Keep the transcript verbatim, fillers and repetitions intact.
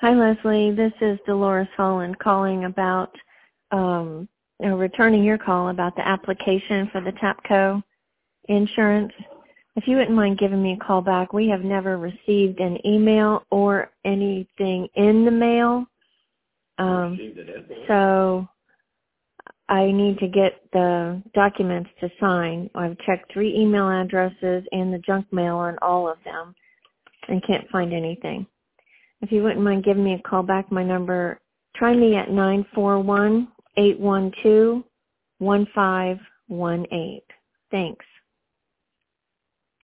Hi, Leslie. This is Dolores Holland calling about, um, uh, returning your call about the application for the TAPCO insurance. If you wouldn't mind giving me a call back, we have never received an email or anything in the mail. Um, so I need to get the documents to sign. I've checked three email addresses and the junk mail on all of them and can't find anything. If you wouldn't mind giving me a call back, my number, try me at nine four one, eight one two, one five one eight. Thanks.